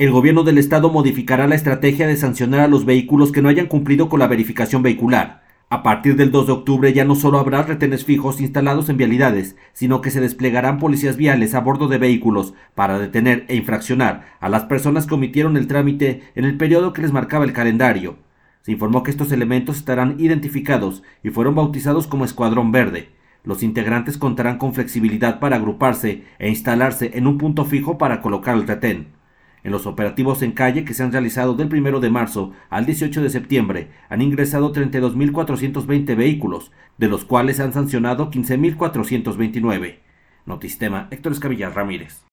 El gobierno del estado modificará la estrategia de sancionar a los vehículos que no hayan cumplido con la verificación vehicular. A partir del 2 de octubre ya no solo habrá retenes fijos instalados en vialidades, sino que se desplegarán policías viales a bordo de vehículos para detener e infraccionar a las personas que omitieron el trámite en el periodo que les marcaba el calendario. Se informó que estos elementos estarán identificados y fueron bautizados como Escuadrón Verde. Los integrantes contarán con flexibilidad para agruparse e instalarse en un punto fijo para colocar el retén. En los operativos en calle que se han realizado del 1 de marzo al 18 de septiembre han ingresado 32.420 vehículos, de los cuales se han sancionado 15.429. Notistema, Héctor Escamilla Ramírez.